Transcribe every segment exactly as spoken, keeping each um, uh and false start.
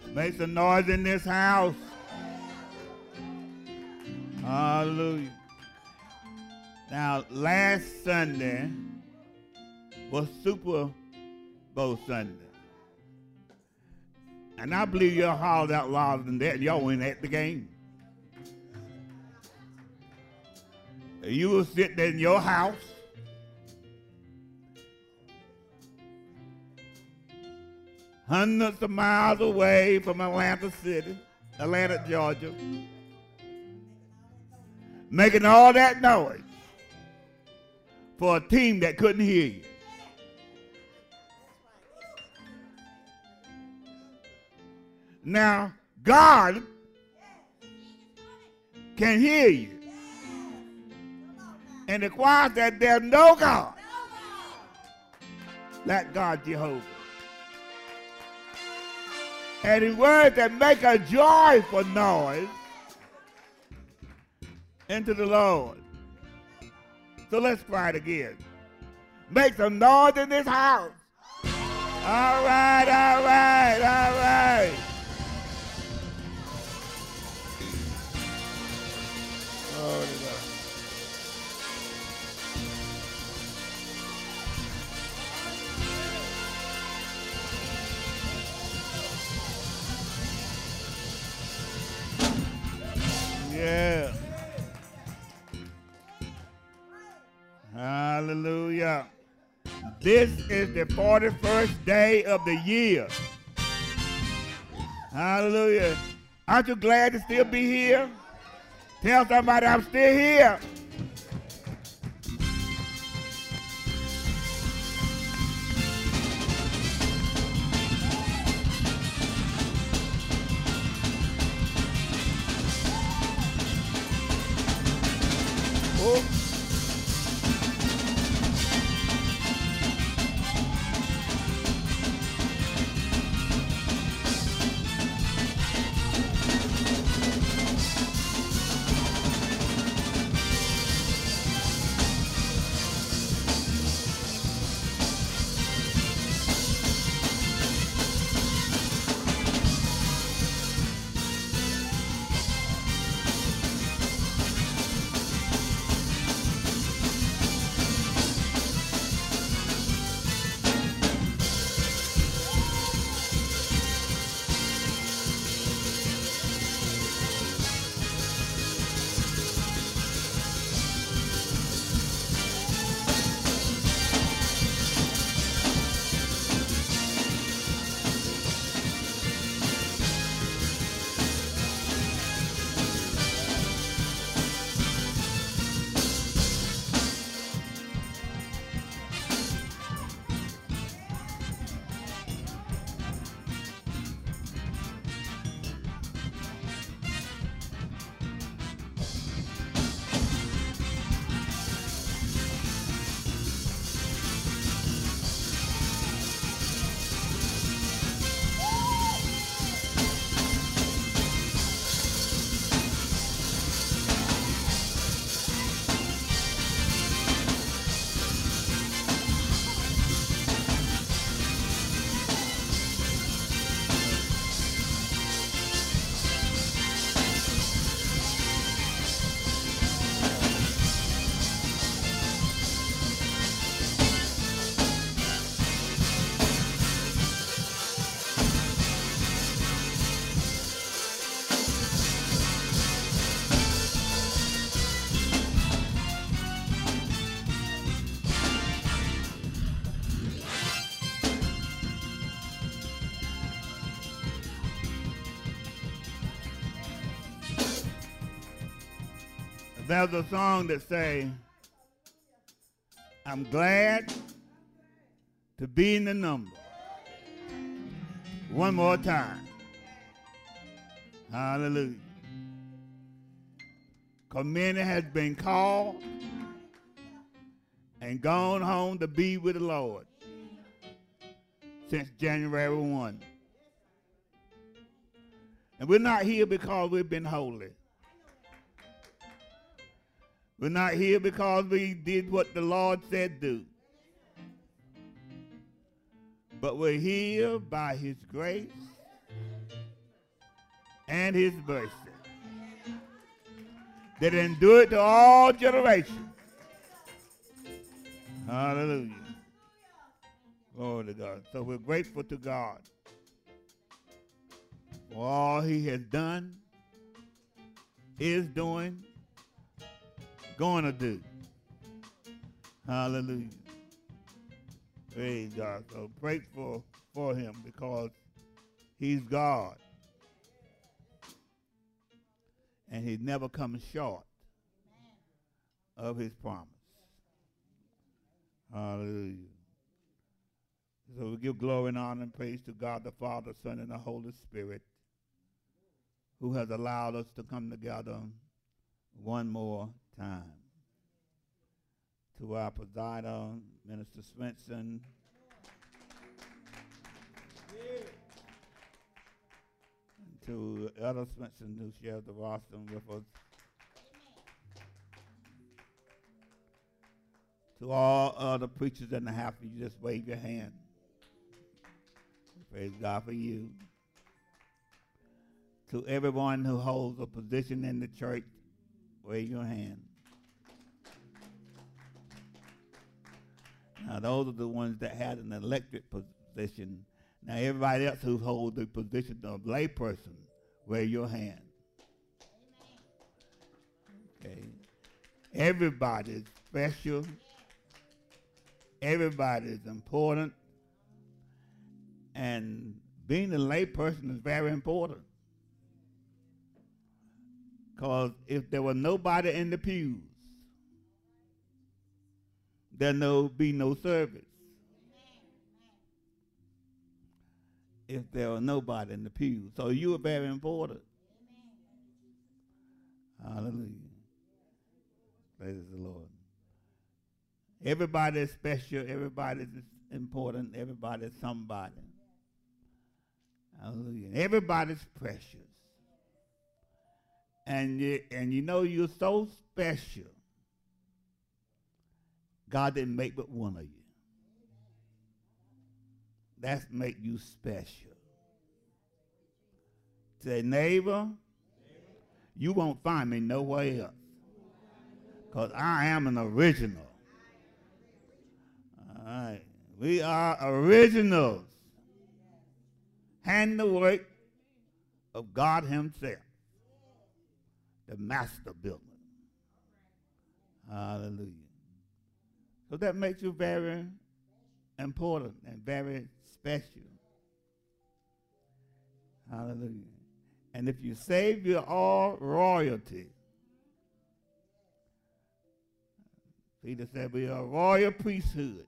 Make some noise in this house. Hallelujah. Now, last Sunday was Super Bowl Sunday. And I believe y'all hollered out louder than that. Y'all went at the game. You will sit there in your house. Hundreds of miles away from Atlanta City, Atlanta, Georgia. Making all that noise for a team that couldn't hear you. Now, God can hear you. And the choir said there's no God like God Jehovah. And in words that make a joyful noise into the Lord. So let's try it again. Make some noise in this house. All right, all right, all right. Glory to God. Yeah. Hallelujah. This is the forty-first day of the year. Hallelujah. Aren't you glad to still be here? Tell somebody I'm still here. Oh. There's a song that say, I'm glad to be in the number. One more time. Hallelujah. Because many has been called and gone home to be with the Lord since January first. And we're not here because we've been holy. We're not here because we did what the Lord said do. But we're here by his grace and his mercy that endure to all generations. Hallelujah. Glory to God. So we're grateful to God for all he has done, is doing, going to do. Hallelujah. Praise God. So grateful for him because he's God. And he never comes short of his promise. Hallelujah. So we give glory and honor and praise to God the Father, Son, and the Holy Spirit, who has allowed us to come together one more time. To our presider, Minister Swenson, and to Elder Swenson, who shares the rostrum with us. To all other preachers in the house, you just wave your hand. Praise God for you. To everyone who holds a position in the church, wave your hand. Now, those are the ones that had an elected position. Now, everybody else who holds the position of layperson, wave your hand. Okay. Everybody is special. Everybody is important. And being a layperson is very important. Because if there were nobody in the pews, there'll no, be no service. If there were nobody in the pews. So you are very important. Hallelujah. Praise the Lord. Everybody is special. Everybody is important. Everybody is somebody. Hallelujah. Everybody's precious. And you, and you know you're so special. God didn't make but one of you. That's make you special. Say, neighbor, you won't find me nowhere else. Because I am an original. All right. We are originals. Handiwork of God himself. The master builder. Hallelujah. So that makes you very important and very special. Hallelujah. And if you save your all royalty, Peter said we are a royal priesthood.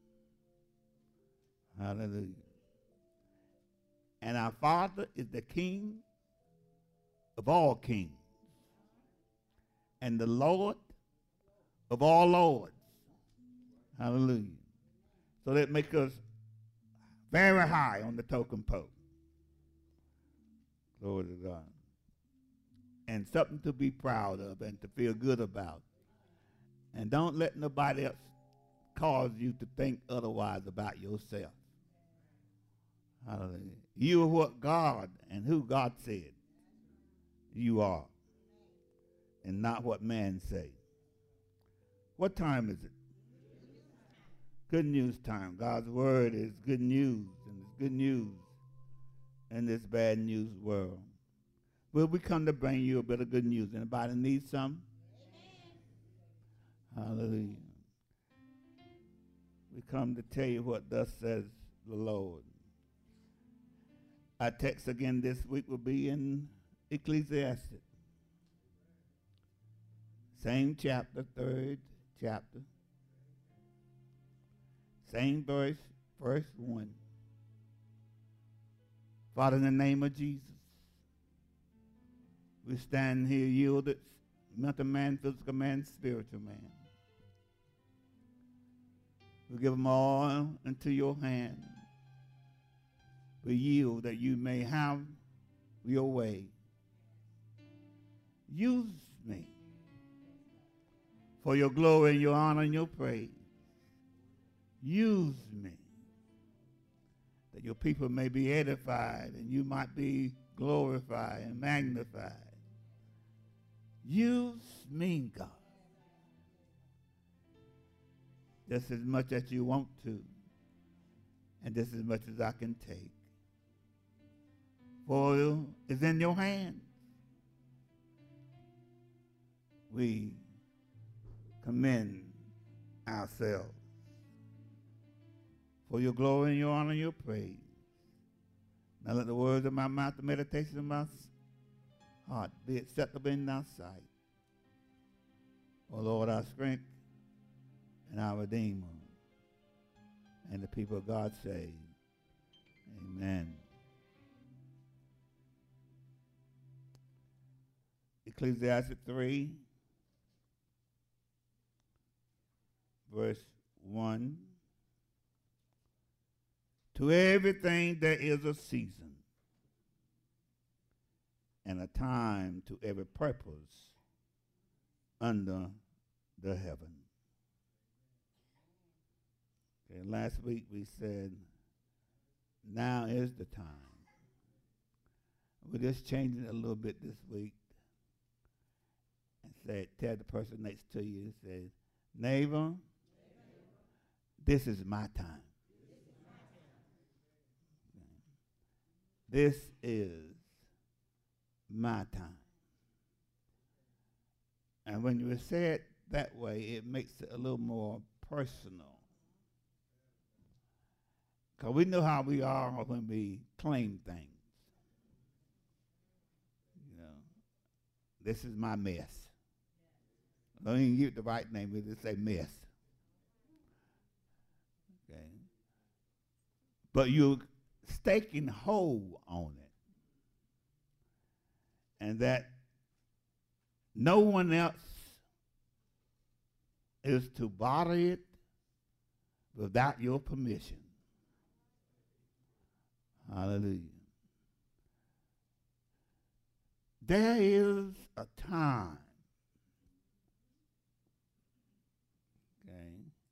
Hallelujah. And our Father is the King of all kings and the Lord of all lords. Hallelujah. So that makes us very high on the totem pole. Glory to God. And something to be proud of and to feel good about. And don't let nobody else cause you to think otherwise about yourself. Hallelujah. You are what God and who God said you are. And not what man say. What time is it? Good news time. God's word is good news, and it's good news in this bad news world. Will we come to bring you a bit of good news? Anybody need some? Amen. Hallelujah. We come to tell you what thus says the Lord. Our text again this week will be in Ecclesiastes. Same chapter, third chapter. Same verse, verse one. Father, in the name of Jesus, we stand here yielded, mental man, physical man, spiritual man. We give them all into your hand. We yield that you may have your way. Use me for your glory and your honor and your praise. Use me that your people may be edified and you might be glorify and magnify. Use me, God, just as much as you want to, and just as much as I can take. For it's in your hands. We commend ourselves for your glory and your honor and your praise. Now let the words of my mouth, the meditation of my heart be acceptable in thy sight. O Lord, our strength and our Redeemer. And the people of God say, amen. Ecclesiastes three, verse one. To everything there is a season and a time to every purpose under the heaven. Okay, last week we said, now is the time. We're just changing it a little bit this week and say, tell the person next to you, say, neighbor, this is my time. This is my time. And when you say it that way, it makes it a little more personal. Because we know how we are when we claim things. You know, this is my mess. I don't even give it the right name, we just say mess. Okay. But you're staking hold on it. And that no one else is to bother it without your permission. Hallelujah. There is a time, okay,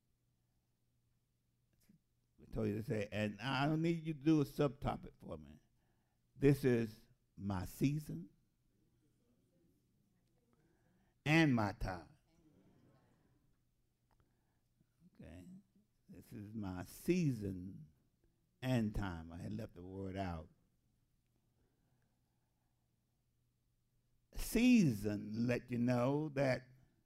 I told you to say, and I don't need you to do a subtopic for me. This is my season and my time. Okay, this is my season and time. I had left the word out. Season let you know that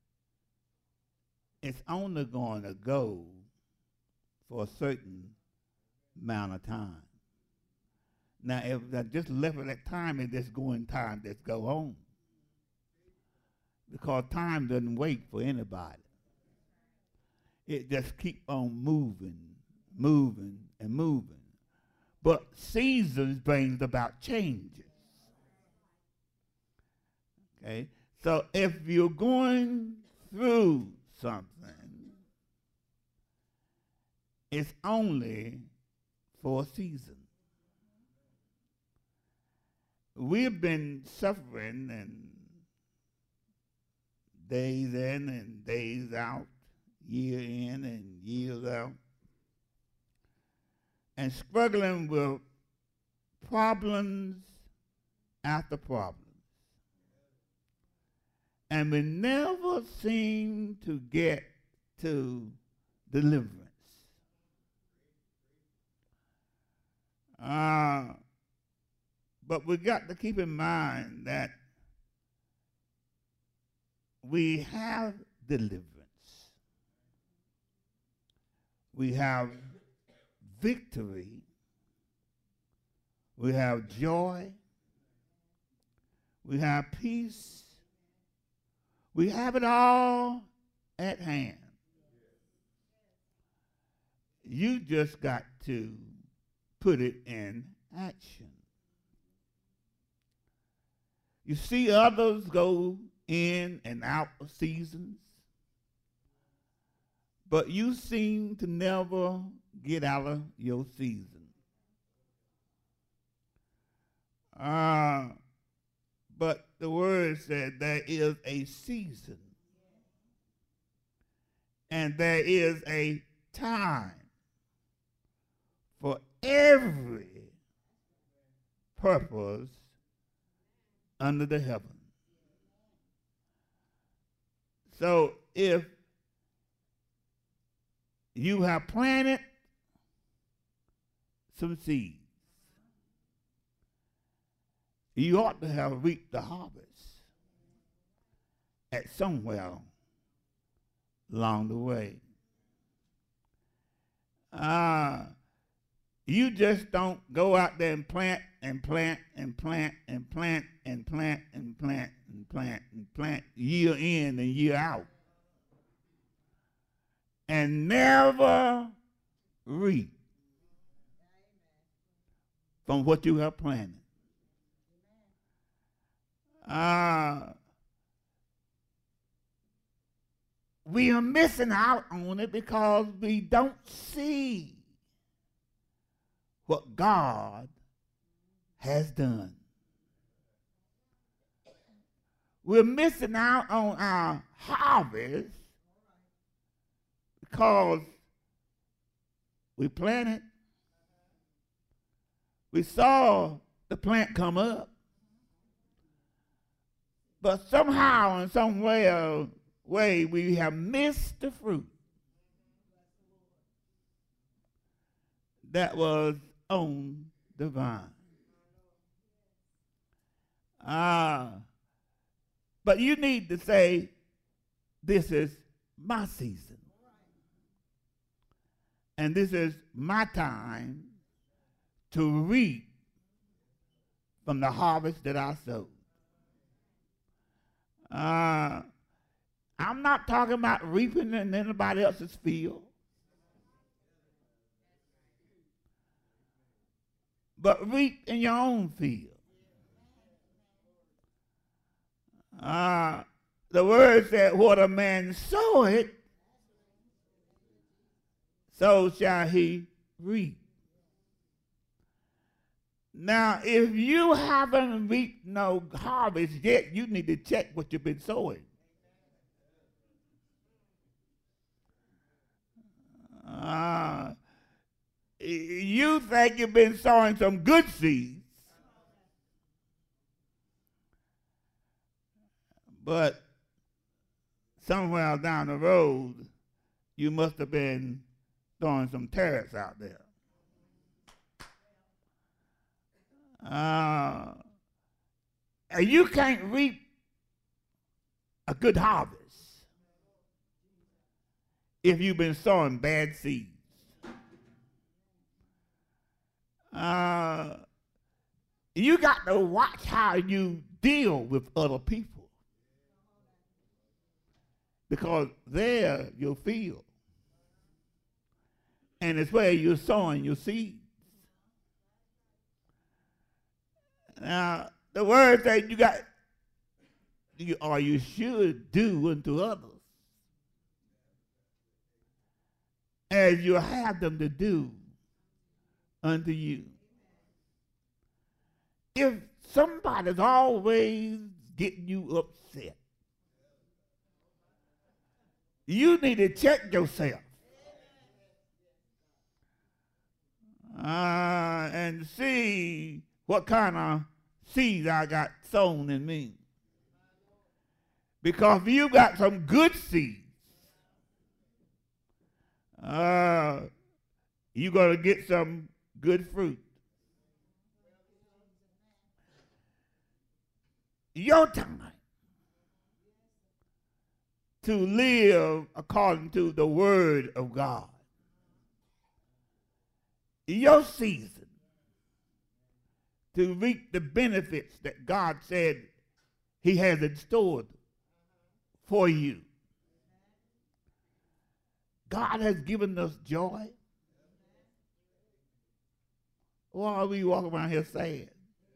it's only going to go for a certain amount of time. Now, if I just left it at time, it's just going time, just go on. Because time doesn't wait for anybody. It just keep on moving, moving, and moving. But seasons brings about changes. Okay? So if you're going through something, it's only for a season. We've been suffering and days in and days out, year in and years out, and struggling with problems after problems. And we never seem to get to deliverance. Uh, but we got to keep in mind that we have deliverance. We have victory. We have joy. We have peace. We have it all at hand. You just got to put it in action. You see others go in and out of seasons, but you seem to never get out of your season. Uh, but the word said there is a season and there is a time for every purpose under the heaven. So if you have planted some seeds, you ought to have reaped the harvest at somewhere along the way. Uh, you just don't go out there and plant and plant and plant and plant and plant and plant and plant and plant year in and year out and never reap from what you have planted. Uh, we are missing out on it because we don't see what God has done. We're missing out on our harvest because we planted, we saw the plant come up, but somehow in some way, uh, way we have missed the fruit that was on the vine. Ah, uh, but you need to say, this is my season. And this is my time to reap from the harvest that I sowed. Uh, I'm not talking about reaping in anybody else's field, but reap in your own field. Uh, the word said, what a man soweth, so shall he reap. Now, if you haven't reaped no harvest yet, you need to check what you've been sowing. Uh, you think you've been sowing some good seeds, but somewhere down the road, you must have been throwing some tares out there. Uh, and you can't reap a good harvest if you've been sowing bad seeds. Uh, you got to watch how you deal with other people, because they're your field, and it's where you're sowing your seeds. Now, the word that you got, you, or you should do unto others as you have them to do unto you. If somebody's always getting you upset, you need to check yourself uh, and see what kind of seeds I got sown in me. Because if you got some good seeds, uh, you're going to get some good fruit. Your time to live according to the word of God. Your season to reap the benefits that God said he has in store for you. God has given us joy. Why are we walking around here sad?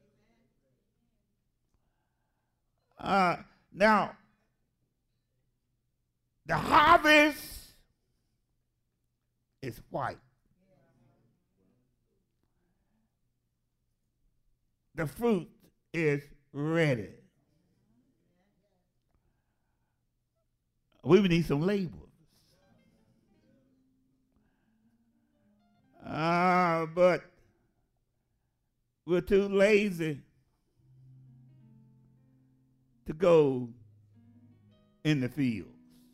Uh, now, the harvest is white. The fruit is ready. We need some laborers. Uh, but we're too lazy to go in the fields.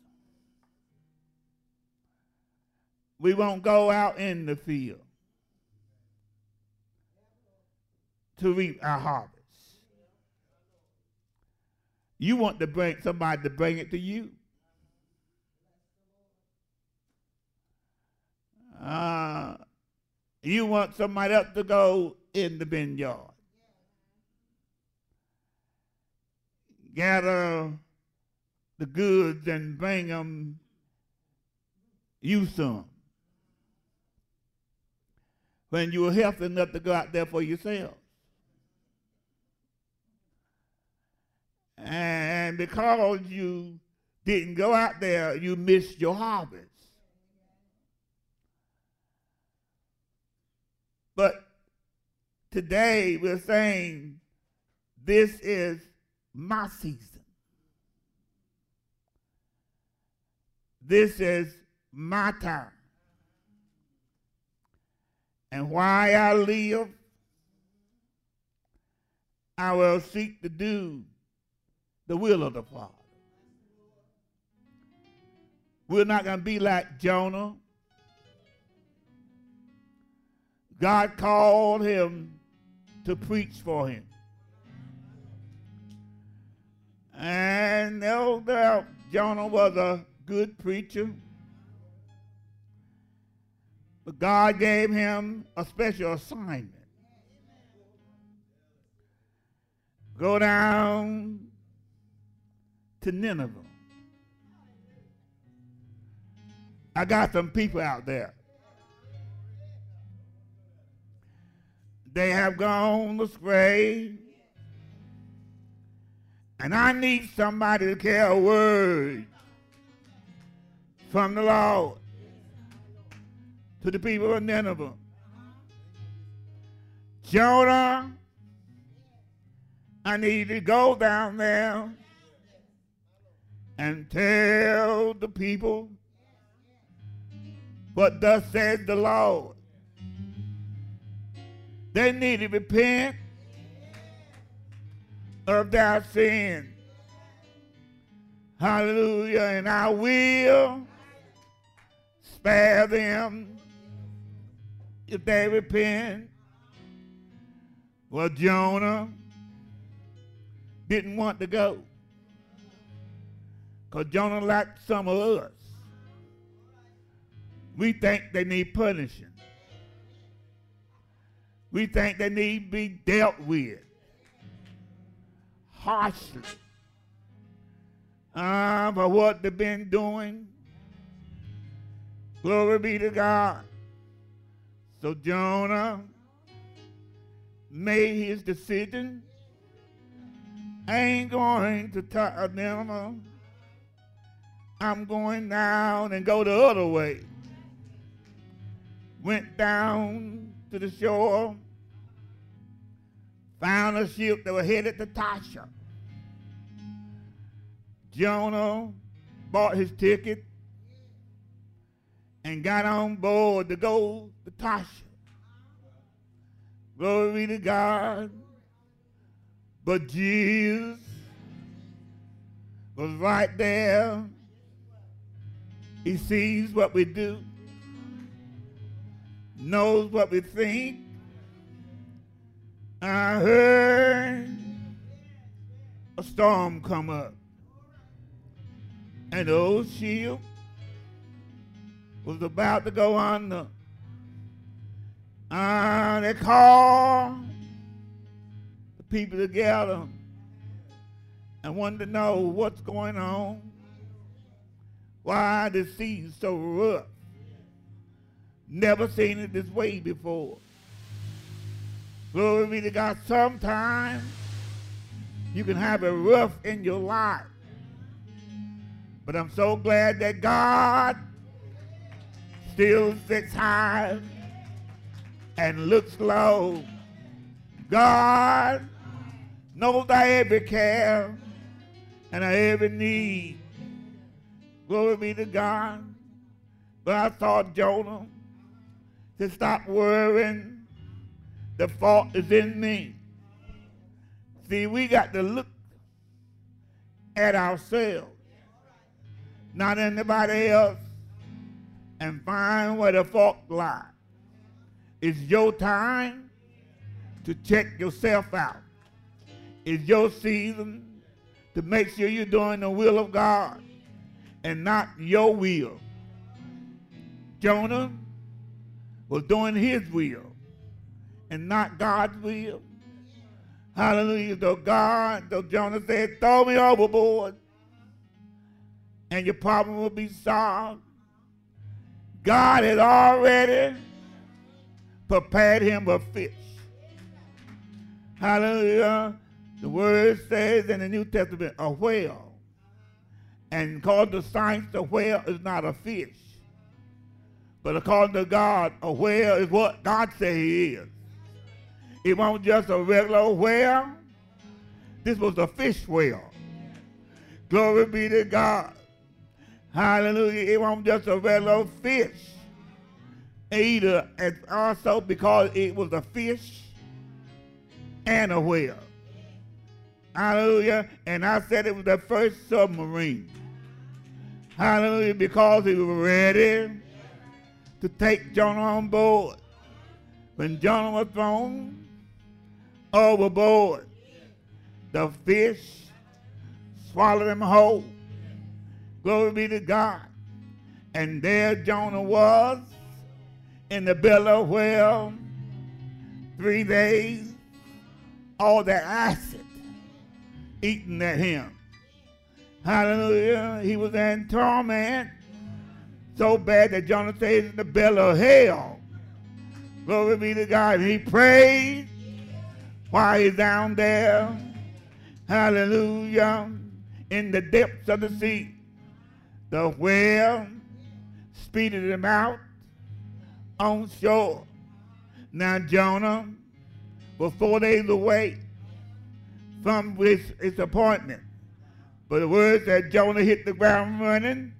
We won't go out in the field to reap our harvest. You want to bring somebody to bring it to you. Uh, you want somebody else to go in the vineyard. Gather the goods and bring them you some. When you were healthy enough to go out there for yourself. And because you didn't go out there, you missed your harvest. But today we're saying this is my season. This is my time. And while I live, I will seek to do the will of the Father. We're not going to be like Jonah. God called him to preach for him. And no doubt Jonah was a good preacher. But God gave him a special assignment. Go down to Nineveh. I got some people out there. They have gone astray. And I need somebody to carry a word from the Lord to the people of Nineveh. Jonah, I need you to go down there and tell the people what thus says the Lord. They need to repent of their sin. Hallelujah. And I will spare them if they repent. Well, Jonah didn't want to go because Jonah liked some of us. We think they need punishing. We think they need to be dealt with harshly uh, for what they've been doing. Glory be to God. So Jonah made his decision. I ain't going to tell them. I'm going down and go the other way. Went down to the shore, found a ship that was headed to Tarshish. Jonah bought his ticket and got on board to go to Tarshish. Glory be to God. But Jesus was right there. He sees what we do, knows what we think. I heard a storm come up, and the old ship was about to go under. Uh, they called the people together and wanted to know what's going on, why the sea's so rough. Never seen it this way before. Glory be to God. Sometimes you can have it rough in your life. But I'm so glad that God still sits high and looks low. God knows our every care and our every need. Glory be to God. But I thought Jonah to stop worrying. The fault is in me. See, we got to look at ourselves, not anybody else, and find where the fault lies. It's your time to check yourself out. It's your season to make sure you're doing the will of God and not your will. Jonah was doing his will and not God's will. Hallelujah. Though God, though Jonah said, throw me overboard and your problem will be solved, God had already prepared him a fish. Hallelujah. The word says in the New Testament, a whale. And according to science, a whale is not a fish. But according to God, a whale is what God said he is. It wasn't just a regular whale. This was a fish whale. Glory be to God. Hallelujah. It wasn't just a regular fish. Either, and also because it was a fish and a whale. Hallelujah. And I said it was the first submarine. Hallelujah. Because he was ready to take Jonah on board. When Jonah was thrown overboard, the fish swallowed him whole. Glory be to God. And there Jonah was in the belly of a whale, three days, all that acid eating at him. Hallelujah. He was in torment so bad that Jonah says in the belly of hell. Glory be to God. He prayed while he's down there. Hallelujah. In the depths of the sea. The whale speeded him out on shore. Now Jonah was four days away from his, his appointment. But the word said Jonah hit the ground running.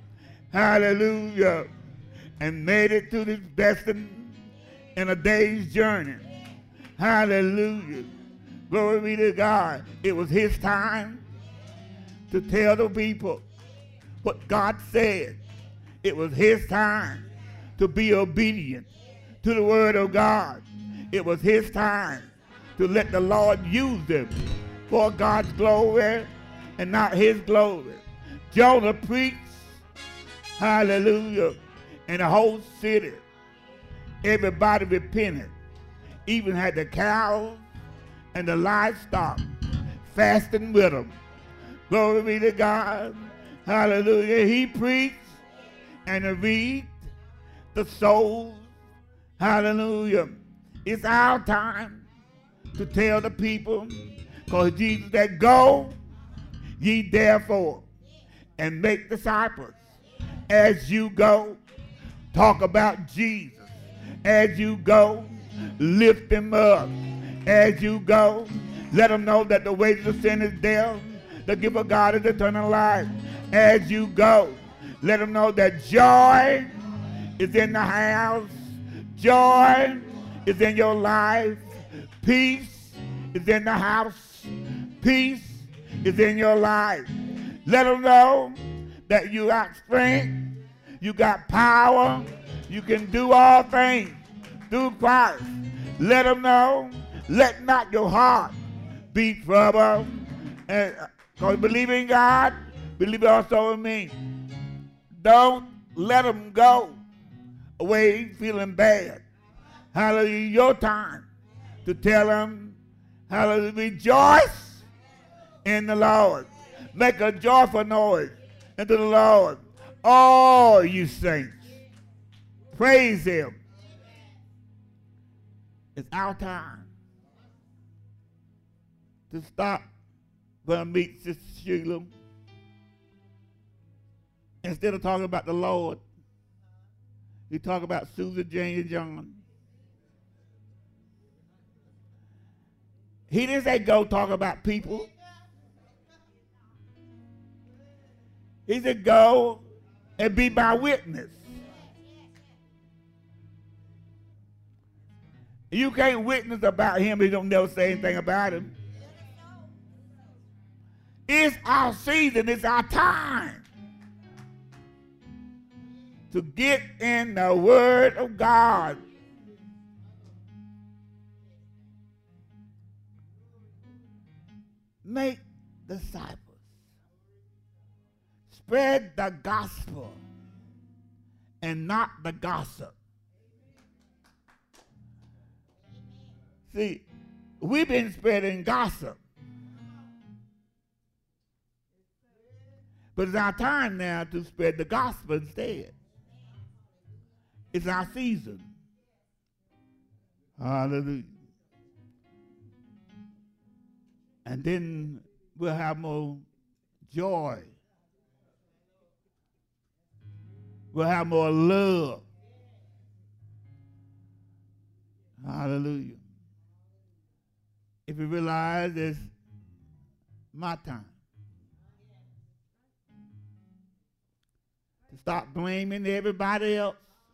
Hallelujah. And made it to his destiny in a day's journey. Hallelujah. Glory be to God. It was his time to tell the people what God said. It was his time to be obedient to the word of God. It was his time to let the Lord use them for God's glory and not his glory. Jonah preached, hallelujah, in the whole city. Everybody repented. Even had the cows and the livestock fasting with him. Glory be to God. Hallelujah. He preached and read the souls. Hallelujah. It's our time to tell the people, because Jesus said, go ye therefore and make disciples. As you go, talk about Jesus. As you go, lift him up. As you go, let them know that the wages of sin is death. The gift of God is eternal life. As you go, let them know that joy is in the house. Joy is in your life. Peace is in the house. Peace is in your life. Let them know that you got strength. You got power. You can do all things through Christ. Let them know. Let not your heart be troubled. And because believe in God, believe also in me. Don't let them go away feeling bad. Hallelujah. Your time to tell them, hallelujah, rejoice in the Lord. Make a joyful noise unto the Lord. All you saints, praise him. It's our time to stop when I meet Sister Sheila. Instead of talking about the Lord, we talk about Susan, Jane, and John. He didn't say go talk about people. He said go and be my witness. You can't witness about him if you don't never say anything about him. It's our season. It's our time to get in the Word of God. Make disciples. Spread the gospel and not the gossip. See, we've been spreading gossip. But it's our time now to spread the gospel instead. It's our season. Hallelujah. And then we'll have more joy. We'll have more love. Hallelujah. If you realize it's my time to stop blaming everybody else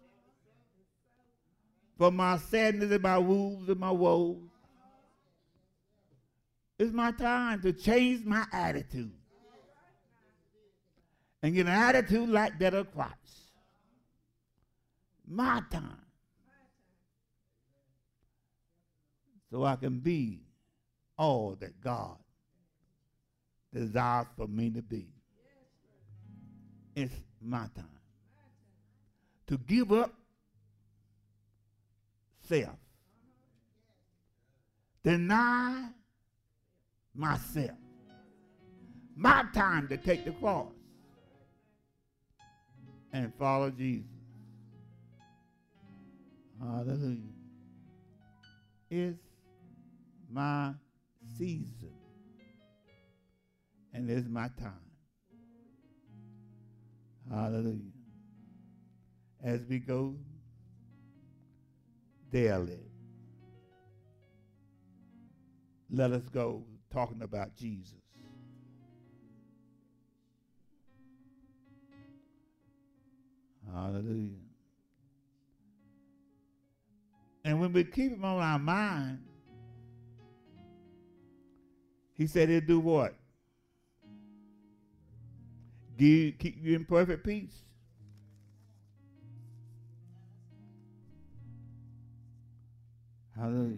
for my sadness and my wounds and my woes. It's my time to change my attitude and get an attitude like that of Christ. My time. So I can be all that God desires for me to be. It's my time to give up self, deny myself. My time to take the cross and follow Jesus. Hallelujah. It's my season. And it's my time. Hallelujah. As we go daily, let us go talking about Jesus. Hallelujah. And when we keep him on our mind, he said he'll do what? Give, keep you in perfect peace. Hallelujah.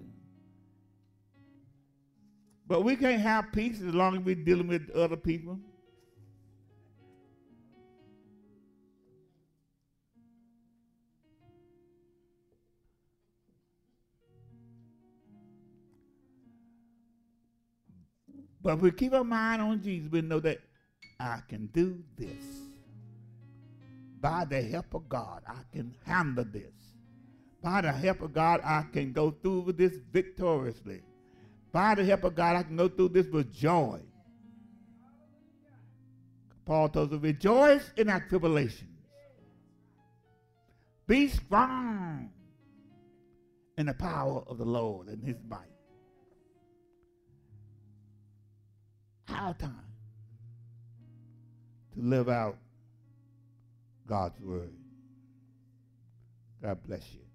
But we can't have peace as long as we're dealing with other people. But if we keep our mind on Jesus, we know that I can do this. By the help of God, I can handle this. By the help of God, I can go through with this victoriously. By the help of God, I can go through this with joy. Paul tells us, rejoice in our tribulations. Be strong in the power of the Lord and his might. Our time to live out God's word. God bless you.